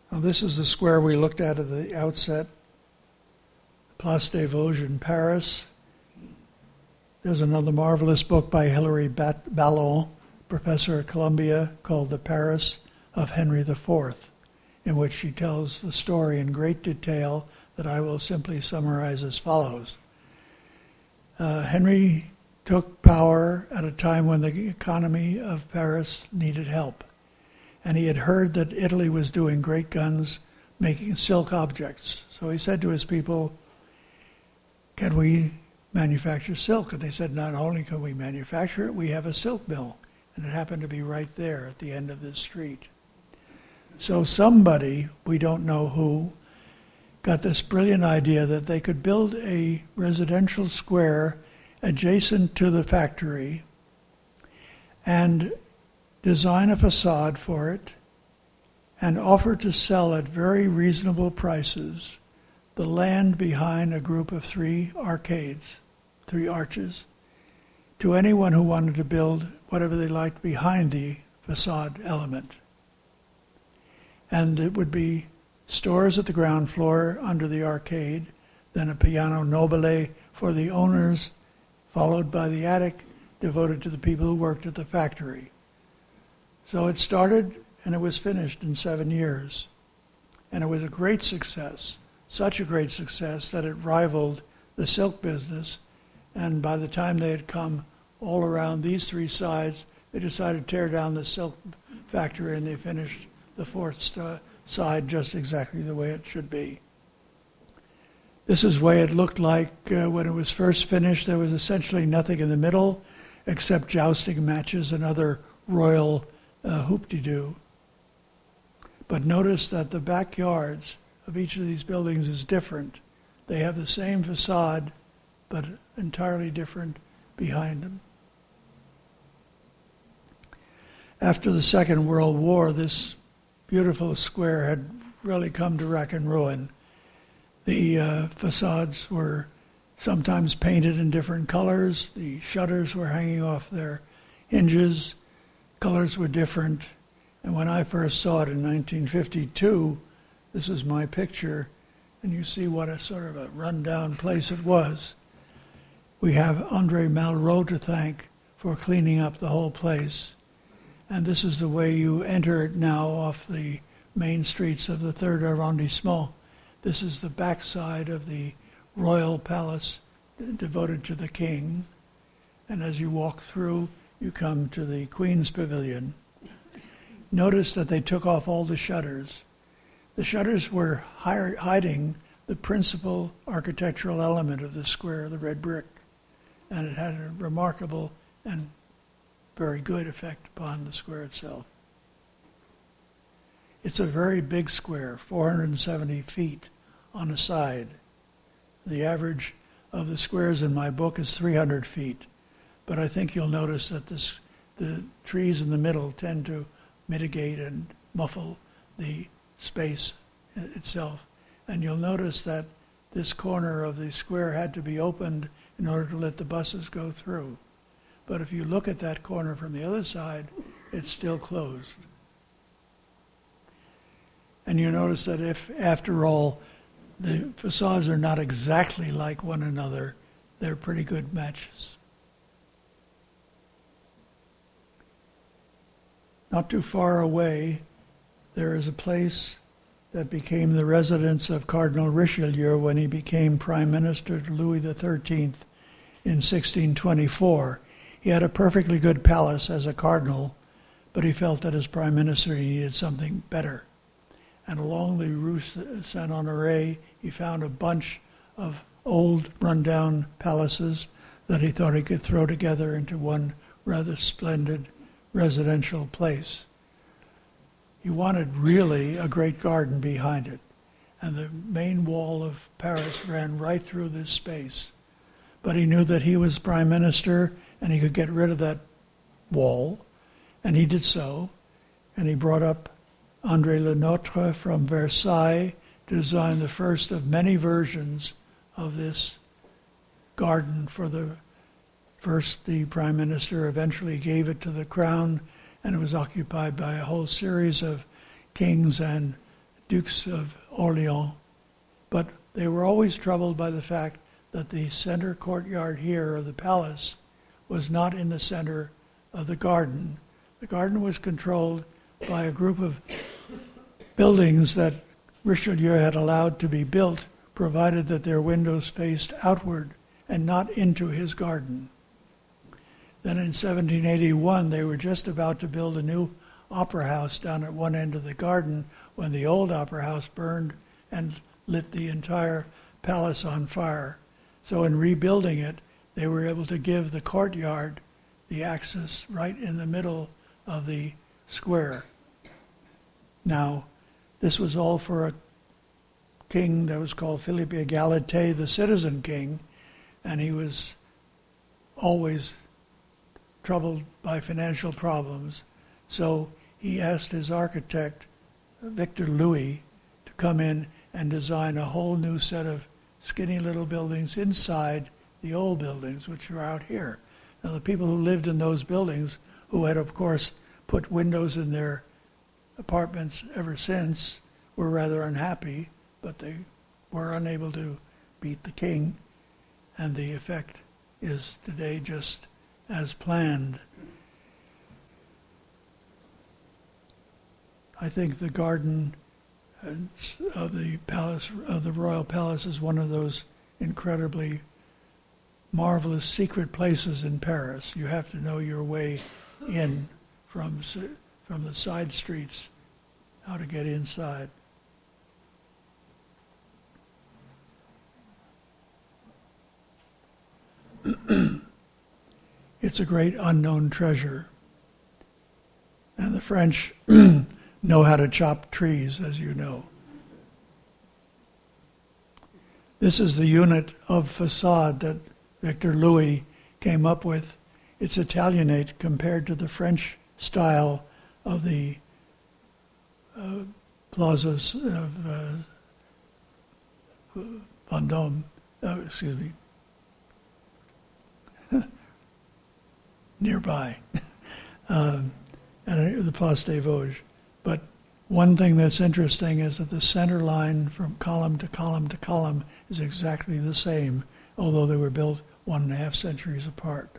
Now, this is the square we looked at at the outset, Place des Vosges in Paris. There's another marvelous book by Hilary Ballon, professor at Columbia, called The Paris of Henry the Fourth, in which she tells the story in great detail that I will simply summarize as follows. Uh, Henry took power at a time when the economy of Paris needed help, and he had heard that Italy was doing great guns making silk objects. So he said to his people, "Can we manufacture silk?" And they said, "Not only can we manufacture it, we have a silk mill." And it happened to be right there at the end of this street. So somebody, we don't know who, got this brilliant idea that they could build a residential square adjacent to the factory and design a facade for it and offer to sell at very reasonable prices the land behind a group of three arcades, three arches, to anyone who wanted to build whatever they liked behind the facade element. And it would be stores at the ground floor under the arcade, then a piano nobile for the owners, followed by the attic devoted to the people who worked at the factory. So it started and it was finished in seven years. And it was a great success, such a great success that it rivaled the silk business. And by the time they had come all around these three sides, they decided to tear down the silk factory, and they finished the fourth st- side just exactly the way it should be. This is the way it looked like uh, when it was first finished. There was essentially nothing in the middle except jousting matches and other royal uh, hoop-de-doo. But notice that the backyards of each of these buildings is different. They have the same facade, but entirely different behind them. After the Second World War, this beautiful square had really come to rack and ruin. The uh, facades were sometimes painted in different colors. The shutters were hanging off their hinges. Colors were different. And when I first saw it in nineteen fifty-two, this is my picture, and you see what a sort of a run-down place it was. We have André Malraux to thank for cleaning up the whole place. And this is the way you enter it now off the main streets of the third arrondissement. This is the backside of the royal palace devoted to the king. And as you walk through, you come to the Queen's Pavilion. Notice that they took off all the shutters. The shutters were hiding the principal architectural element of the square, the red brick. And it had a remarkable and very good effect upon the square itself. It's a very big square, four hundred seventy feet on a side. The average of the squares in my book is three hundred feet. But I think you'll notice that this, the trees in the middle tend to mitigate and muffle the space itself. And you'll notice that this corner of the square had to be opened in order to let the buses go through. But if you look at that corner from the other side, it's still closed. And you notice that if, after all, the facades are not exactly like one another, they're pretty good matches. Not too far away, there is a place that became the residence of Cardinal Richelieu when he became Prime Minister to Louis the thirteenth in sixteen twenty-four. He had a perfectly good palace as a cardinal, but he felt that as Prime Minister he needed something better. And along the Rue Saint-Honoré, he found a bunch of old, run-down palaces that he thought he could throw together into one rather splendid residential place. He wanted really a great garden behind it, and the main wall of Paris ran right through this space. But he knew that he was Prime Minister and he could get rid of that wall, and he did so, and he brought up André Le Nôtre from Versailles to design the first of many versions of this garden for the first the Prime Minister eventually gave it to the Crown, and it was occupied by a whole series of kings and Dukes of Orleans, but they were always troubled by the fact that the center courtyard here of the palace was not in the center of the garden. The garden was controlled by a group of buildings that Richelieu had allowed to be built, provided that their windows faced outward and not into his garden. Then in seventeen eighty-one, they were just about to build a new opera house down at one end of the garden when the old opera house burned and lit the entire palace on fire. So in rebuilding it, they were able to give the courtyard the access right in the middle of the square. Now, this was all for a king that was called Philippe Égalité, the citizen king, and he was always troubled by financial problems. So he asked his architect, Victor Louis, to come in and design a whole new set of skinny little buildings inside the old buildings, which are out here. Now, the people who lived in those buildings, who had, of course, put windows in their apartments ever since, were rather unhappy, but they were unable to beat the king, and the effect is today just as planned. I think the garden of the palace, of the royal palace, is one of those incredibly marvelous secret places in Paris. You have to know your way in from from the side streets, how to get inside. It's a great unknown treasure. And the French know how to chop trees, as you know. This is the unit of facade that Victor Louis came up with. It's Italianate compared to the French style of the uh, plazas of uh, Vendôme, uh, excuse me, nearby, um, and the Place des Vosges. But one thing that's interesting is that the center line from column to column to column is exactly the same, although they were built one and a half centuries apart.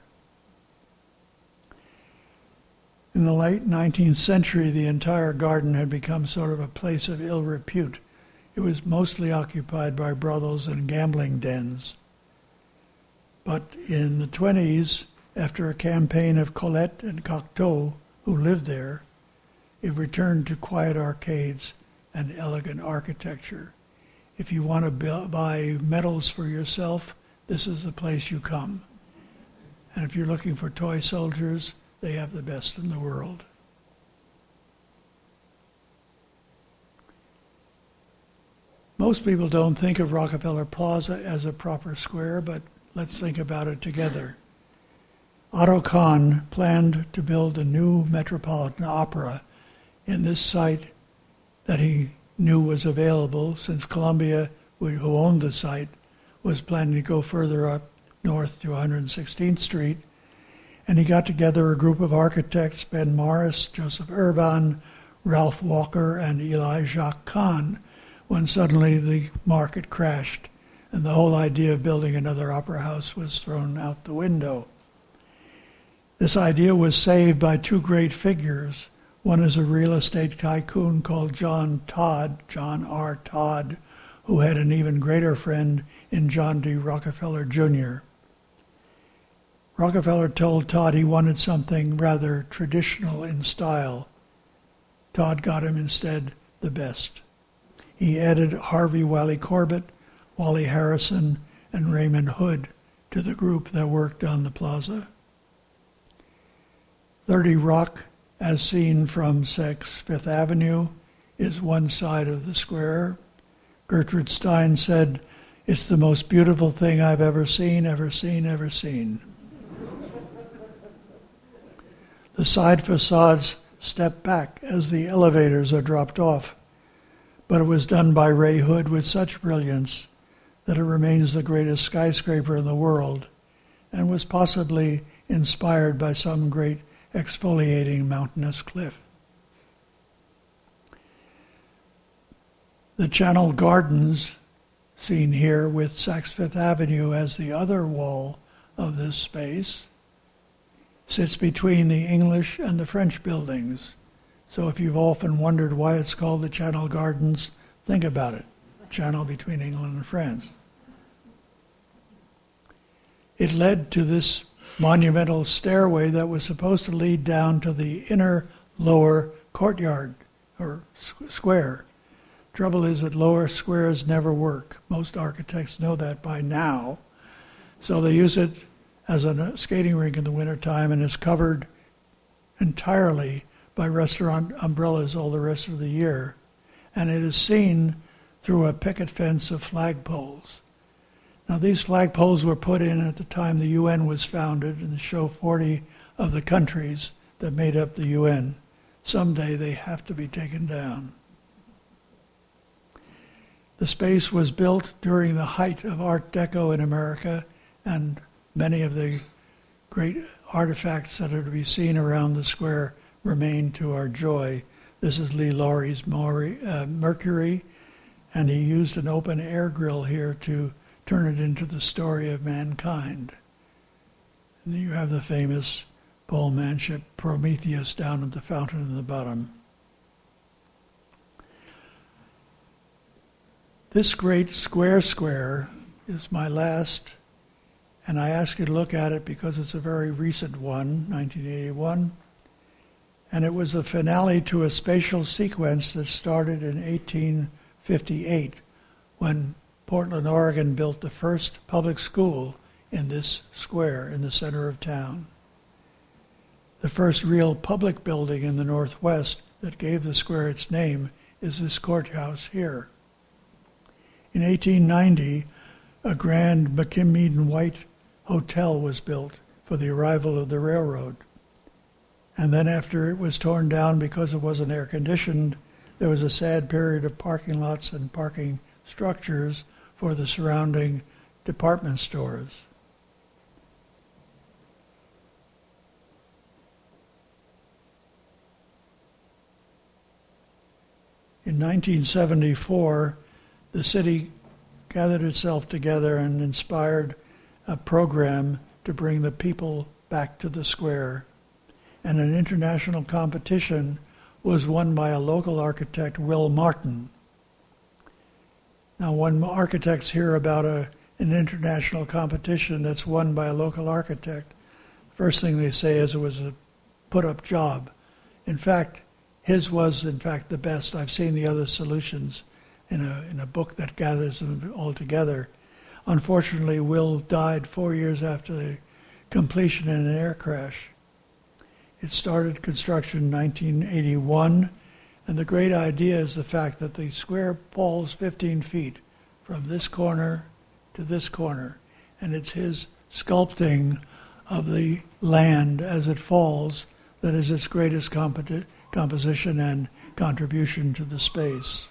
In the late nineteenth century, the entire garden had become sort of a place of ill repute. It was mostly occupied by brothels and gambling dens. But in the twenties, after a campaign of Colette and Cocteau, who lived there, it returned to quiet arcades and elegant architecture. If you want to buy medals for yourself, this is the place you come. And if you're looking for toy soldiers, they have the best in the world. Most people don't think of Rockefeller Plaza as a proper square, but let's think about it together. Otto Kahn planned to build a new Metropolitan Opera in this site that he knew was available, since Columbia, who owned the site, was planning to go further up north to one hundred sixteenth Street. And he got together a group of architects, Ben Morris, Joseph Urban, Ralph Walker, and Eli Jacques Kahn, when suddenly the market crashed and the whole idea of building another opera house was thrown out the window. This idea was saved by two great figures. One is a real estate tycoon called John Todd, John R. Todd, who had an even greater friend in John D. Rockefeller, Junior Rockefeller told Todd he wanted something rather traditional in style. Todd got him instead the best. He added Harvey Wally Corbett, Wally Harrison, and Raymond Hood to the group that worked on the plaza. thirty Rock, as seen from Saks Fifth Avenue, is one side of the square. Gertrude Stein said, "It's the most beautiful thing I've ever seen, ever seen, ever seen." The side facades step back as the elevators are dropped off, but it was done by Ray Hood with such brilliance that it remains the greatest skyscraper in the world and was possibly inspired by some great exfoliating mountainous cliff. The Channel Gardens, seen here with Saks Fifth Avenue as the other wall of this space, sits between the English and the French buildings. So if you've often wondered why it's called the Channel Gardens, think about it. Channel between England and France. It led to this monumental stairway that was supposed to lead down to the inner lower courtyard or square. Trouble is that lower squares never work. Most architects know that by now. So they use it as a skating rink in the wintertime, and it's covered entirely by restaurant umbrellas all the rest of the year. And it is seen through a picket fence of flagpoles. Now, these flagpoles were put in at the time the U N was founded and show forty of the countries that made up the U N. Someday they have to be taken down. The space was built during the height of Art Deco in America, and many of the great artifacts that are to be seen around the square remain to our joy. This is Lee Laurie's uh, Mercury, and he used an open air grill here to turn it into the story of mankind. And you have the famous Paul Manship Prometheus down at the fountain in the bottom. This great square square is my last, and I ask you to look at it because it's a very recent one, nineteen eighty-one, and it was the finale to a spatial sequence that started in eighteen fifty-eight when Portland, Oregon built the first public school in this square in the center of town. The first real public building in the Northwest that gave the square its name is this courthouse here. In eighteen ninety, a grand McKim-Eden White hotel was built for the arrival of the railroad. And then after it was torn down because it wasn't air-conditioned, there was a sad period of parking lots and parking structures for the surrounding department stores. In nineteen seventy-four, the city gathered itself together and inspired a program to bring the people back to the square. And an international competition was won by a local architect, Will Martin. Now, when architects hear about a, an international competition that's won by a local architect, first thing they say is it was a put-up job. In fact, his was, in fact, the best. I've seen the other solutions in a in a book that gathers them all together. Unfortunately, Will died four years after the completion in an air crash. It started construction in nineteen eighty-one, and the great idea is the fact that the square falls fifteen feet from this corner to this corner, and it's his sculpting of the land as it falls that is its greatest competi- composition and contribution to the space.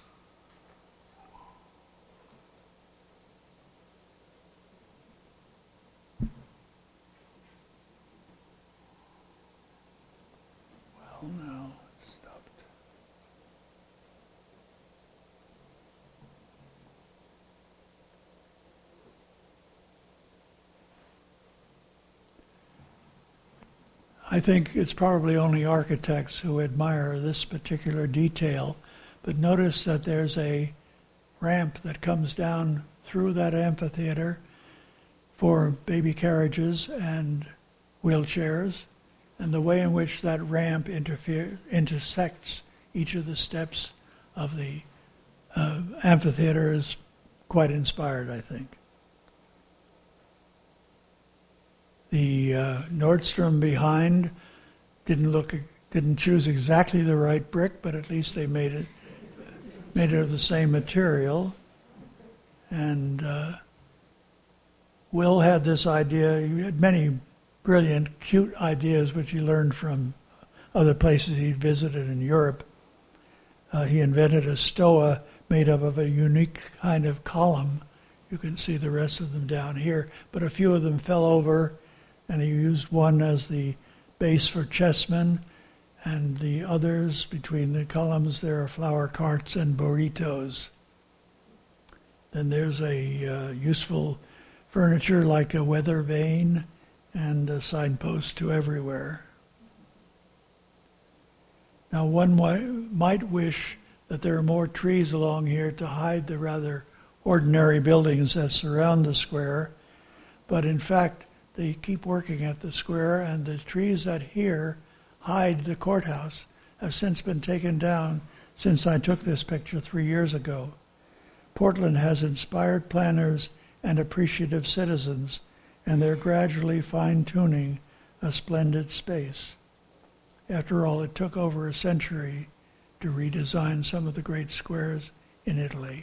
Well, now it's stopped. I think it's probably only architects who admire this particular detail, but notice that there's a ramp that comes down through that amphitheater for baby carriages and wheelchairs, and the way in which that ramp interfere, intersects each of the steps of the uh, amphitheater is quite inspired, I think. The uh, Nordstrom behind didn't look, didn't choose exactly the right brick, but at least they made it, made it of the same material. And uh, Will had this idea. He had many brilliant, cute ideas which he learned from other places he'd visited in Europe. Uh, he invented a stoa made up of a unique kind of column. You can see the rest of them down here, but a few of them fell over, and he used one as the base for chessmen, and the others between the columns there are flower carts and burritos. then there's a uh, useful furniture like a weather vane and a signpost to everywhere. Now one might wish that there are more trees along here to hide the rather ordinary buildings that surround the square, but in fact they keep working at the square, and the trees that here hide the courthouse have since been taken down since I took this picture three years ago. Portland has inspired planners and appreciative citizens, and they're gradually fine-tuning a splendid space. After all, it took over a century to redesign some of the great squares in Italy.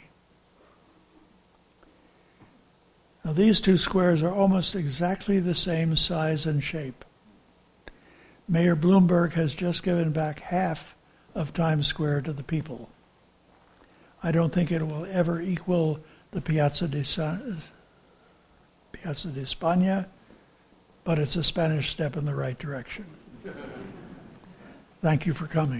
Now, these two squares are almost exactly the same size and shape. Mayor Bloomberg has just given back half of Times Square to the people. I don't think it will ever equal the Piazza di, Sa- Piazza di Spagna, but it's a Spanish step in the right direction. Thank you for coming.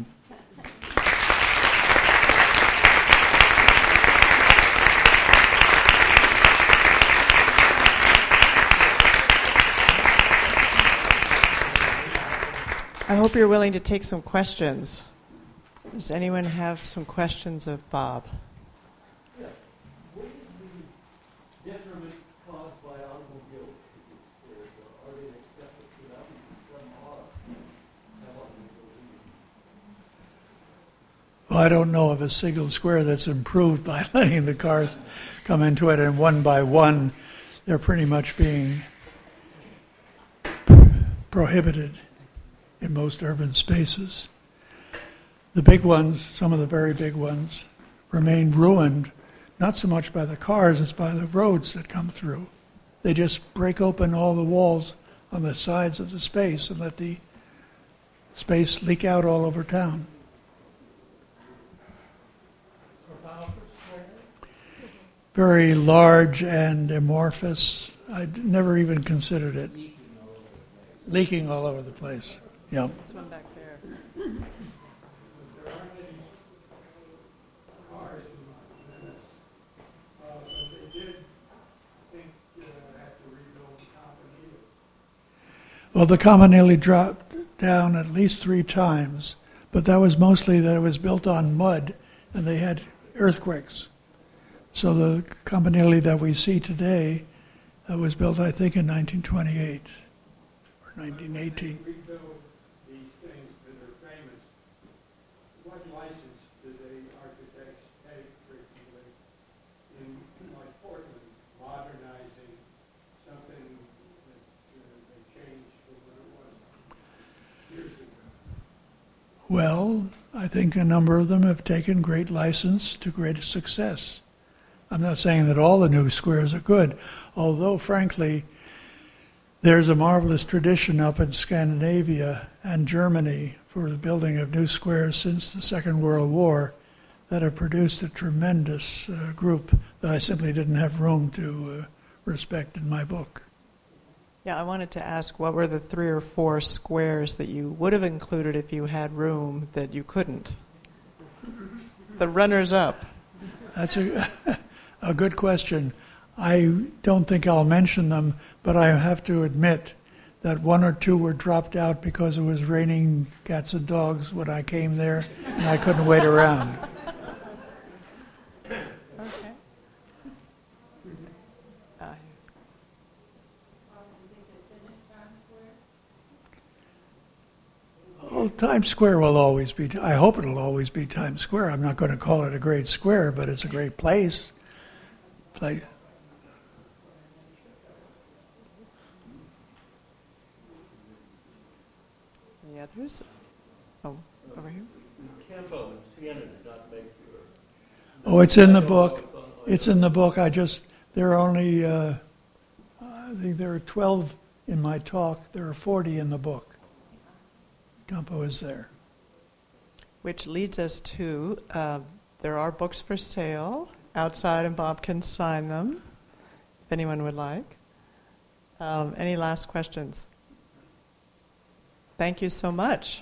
I hope you're willing to take some questions. Does anyone have some questions of Bob? Yes. What is the detriment caused by automobiles to these squares? Are they accepted to that? Some are. Have automobiles in them. Well, I don't know of a single square that's improved by letting the cars come into it, and one by one they're pretty much being prohibited in most urban spaces. The big ones, some of the very big ones, remain ruined, not so much by the cars as by the roads that come through. They just break open all the walls on the sides of the space and let the space leak out all over town. Very large and amorphous. I never even considered it. Leaking all over the place. Yeah. This one back there. There aren't any cars in my minutes, uh, but they did think uh, have to rebuild the Campanile. Well, the Campanile dropped down at least three times, but that was mostly that it was built on mud and they had earthquakes. So the Campanile that we see today uh, was built, I think, in nineteen twenty-eight or nineteen eighteen. They rebuild these things that are famous. What license do the architects take frequently in, like Portland, modernizing something that uh, they changed from what it was years ago? Well, I think a number of them have taken great license to great success. I'm not saying that all the new squares are good, although, frankly, there's a marvelous tradition up in Scandinavia and Germany for the building of new squares since the Second World War that have produced a tremendous uh, group that I simply didn't have room to uh, respect in my book. Yeah, I wanted to ask, what were the three or four squares that you would have included if you had room that you couldn't? The runners-up. That's a, a good question. I don't think I'll mention them, but I have to admit that one or two were dropped out because it was raining cats and dogs when I came there, and I couldn't wait around. Okay. Uh, Oh, Times Square will always be, I hope it'll always be Times Square. I'm not going to call it a great square, but it's a great place. Place. Any others? Oh, over here. Campo and Siena did not make your... Oh, it's in the book. It's in the book. I just, there are only, uh, I think there are twelve in my talk. There are forty in the book. Campo is there. Which leads us to, uh, there are books for sale outside, and Bob can sign them if anyone would like. Um, any last questions? Thank you so much.